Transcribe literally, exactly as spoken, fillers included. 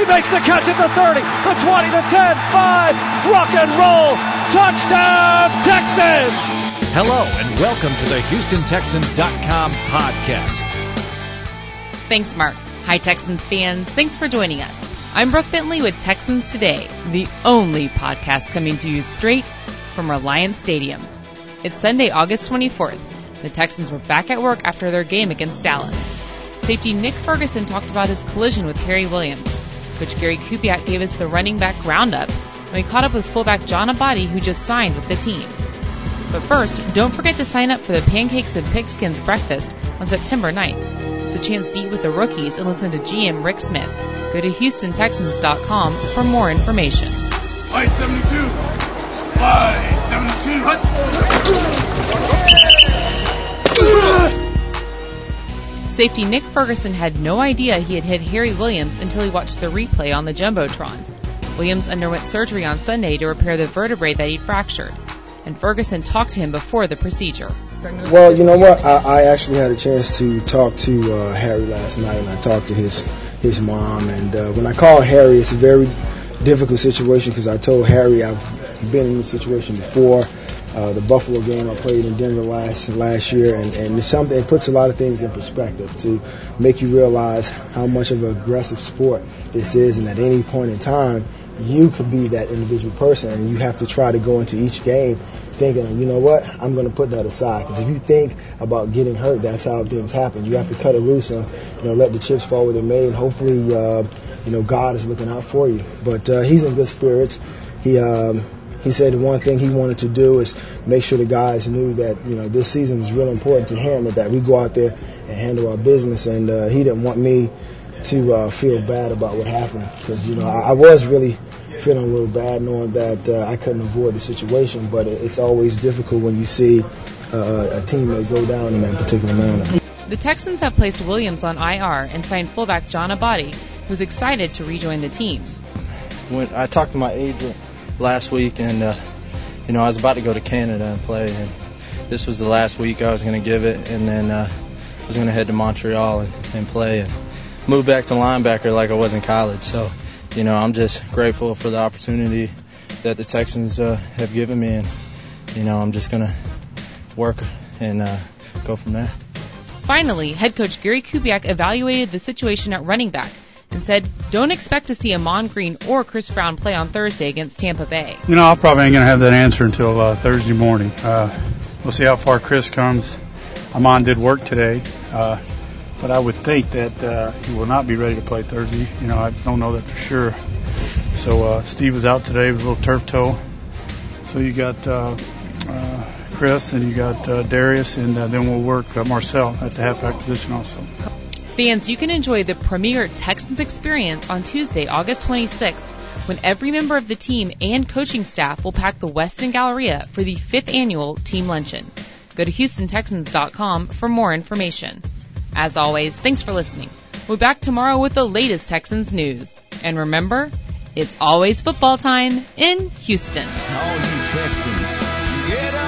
He makes the catch at the thirty, the twenty, the ten, five. Rock and roll. Touchdown, Texans. Hello and welcome to the Houston Texans dot com podcast. Thanks, Mark. Hi, Texans fans. Thanks for joining us. I'm Brooke Bentley with Texans Today, the only podcast coming to you straight from Reliance Stadium. It's Sunday, August twenty-fourth. The Texans were back at work after their game against Dallas. Safety Nick Ferguson talked about his collision with Harry Williams. Coach Gary Kubiak gave us the running back roundup, and we caught up with fullback John Abadi, who just signed with the team. But first, don't forget to sign up for the Pancakes and Pigskins breakfast on September ninth. It's a chance to eat with the rookies and listen to G M Rick Smith. Go to Houston Texans dot com for more information. Flight seventy-two. Flight seventy-two. Safety Nick Ferguson had no idea he had hit Harry Williams until he watched the replay on the Jumbotron. Williams underwent surgery on Sunday to repair the vertebrae that he'd fractured, and Ferguson talked to him before the procedure. Well, you know what? I, I actually had a chance to talk to uh, Harry last night, and I talked to his his mom. And uh, when I called Harry, it's a very difficult situation because I told Harry I've been in this situation before. Uh, the Buffalo game I played in Denver last last year, and, and it's something, it puts a lot of things in perspective to make you realize how much of an aggressive sport this is, and at any point in time, you could be that individual person, and you have to try to go into each game thinking, you know what, I'm going to put that aside. Because if you think about getting hurt, that's how things happen. You have to cut it loose and, you know, let the chips fall where they're made, and hopefully, uh, you know, God is looking out for you. But uh, he's in good spirits. He um, he said the one thing he wanted to do is make sure the guys knew that, you know, this season was really important to him, and that we go out there and handle our business. And uh, he didn't want me to uh, feel bad about what happened, because, you know, I, I was really feeling a little bad knowing that uh, I couldn't avoid the situation, but it, it's always difficult when you see uh, a teammate go down in that particular manner. The Texans have placed Williams on I R and signed fullback John Abadi, who's excited to rejoin the team. When I talked to my agent last week, and uh, you know, I was about to go to Canada and play, and this was the last week I was going to give it, and then uh, I was going to head to Montreal and, and play and move back to linebacker like I was in college. So, you know, I'm just grateful for the opportunity that the Texans uh, have given me, and, you know, I'm just going to work and uh, go from there. Finally, head coach Gary Kubiak evaluated the situation at running back and said, don't expect to see Ahman Green or Chris Brown play on Thursday against Tampa Bay. You know, I probably ain't going to have that answer until uh, Thursday morning. Uh, we'll see how far Chris comes. Ahman did work today. Uh, But I would think that uh, he will not be ready to play Thursday. You know, I don't know that for sure. So uh, Steve was out today with a little turf toe. So you got uh, uh, Chris and you got uh, Darius, and uh, then we'll work uh, Marcel at the halfback position also. Fans, you can enjoy the premier Texans experience on Tuesday, August twenty-sixth, when every member of the team and coaching staff will pack the Westin Galleria for the fifth annual Team Luncheon. Go to Houston Texans dot com for more information. As always, thanks for listening. We'll be back tomorrow with the latest Texans news. And remember, it's always football time in Houston. All you Texans, get up.